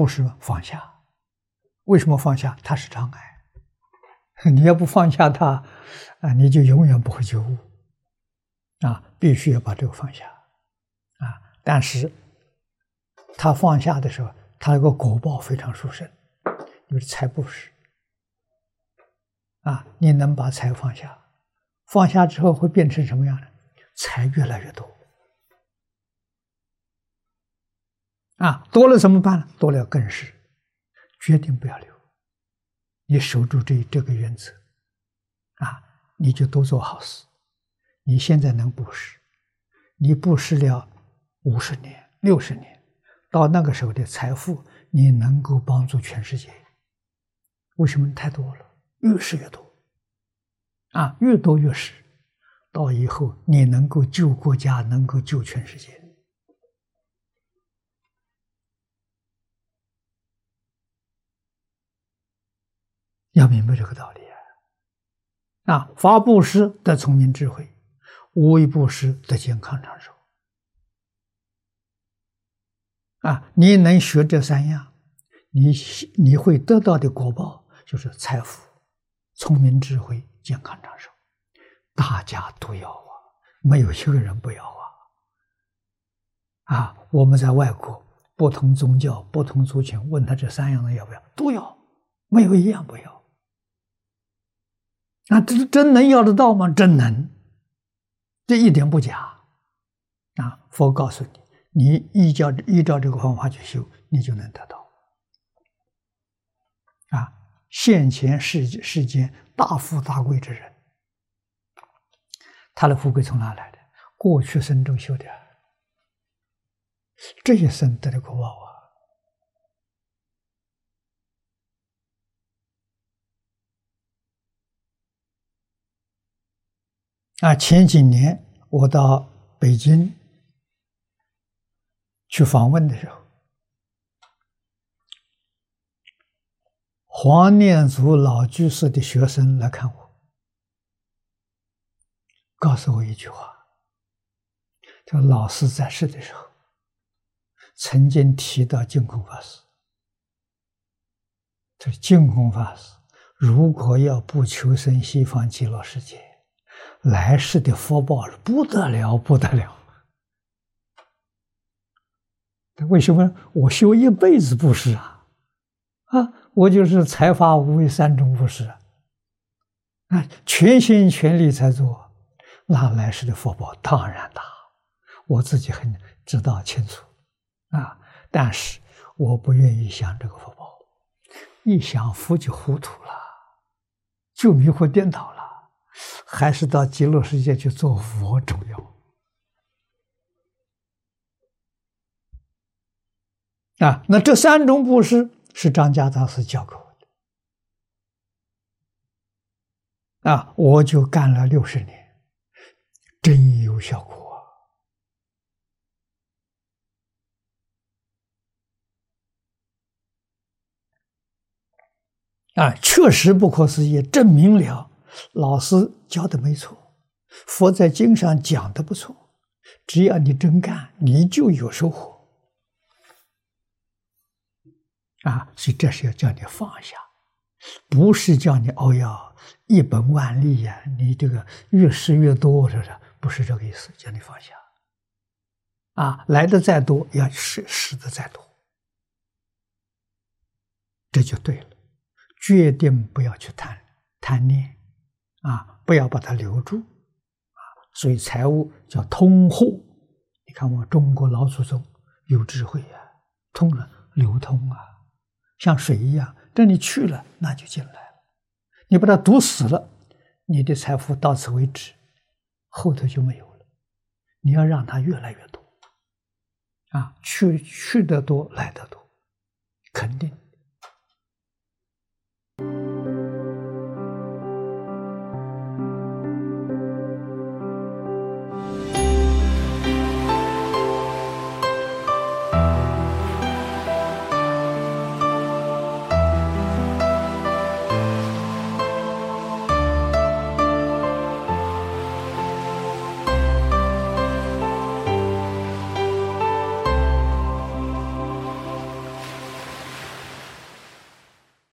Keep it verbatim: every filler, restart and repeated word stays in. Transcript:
布施放下。为什么放下？它是障碍。你要不放下它，啊，你就永远不会觉悟。啊，必须要把这个放下。啊，但是他放下的时候，他有个果报非常殊胜，就是财布施。啊，你能把财放下，放下之后会变成什么样呢？财越来越多。啊，多了怎么办呢？多了更是决定不要留。你守住这这个原则，啊，你就多做好事。你现在能布施，你布施了五十年、六十年，到那个时候的财富，你能够帮助全世界。为什么？太多了，越施越多，啊，越多越施，到以后你能够救国家，能够救全世界。要明白这个道理啊！啊，发布施得聪明智慧，无为布施得健康长寿。啊，你能学这三样，你你会得到的果报就是财富、聪明智慧、健康长寿。大家都要啊，没有一个人不要啊！啊，我们在外国，不同宗教、不同族群，问他这三样的要不要，都要，没有一样不要。那这真能要得到吗？真能，这一点不假。啊，佛告诉你，你依照依照这个方法去修，你就能得到。啊，现前世世间大富大贵之人，他的富贵从哪来的？过去生中修的，这一生得的果报啊！啊，前几年我到北京去访问的时候，黄念祖老居士的学生来看我，告诉我一句话：这老师在世的时候，曾经提到净空法师。这净空法师如果要不求生西方极乐世界，来世的福报是不得了，不得了。为什么？我修一辈子布施啊，啊，我就是财法无为三种布施啊，啊，全心全力在做，那来世的福报当然大，我自己很知道清楚啊。但是我不愿意想这个福报，一想福就糊涂了，就迷惑颠倒了。还是到极乐世界去做佛重要啊！那这三种布施是张家大师教给我的啊，我就干了六十年，真有效果啊！确实不可思议，证明了老师教的没错，佛在经上讲的不错，只要你真干，你就有收获啊！所以这是要叫你放下，不是叫你哦呀一本万利呀、啊，你这个越施越多，是不是？不是这个意思，叫你放下啊！来的再多，要施施的再多，这就对了。决定不要去贪贪念。啊，不要把它留住啊！所以财务叫通货。你看我中国老祖宗有智慧啊，通了流通啊，像水一样，这你去了，那就进来了。你把它堵死了，你的财富到此为止，后头就没有了。你要让它越来越多啊，去去得多，来得多，肯定。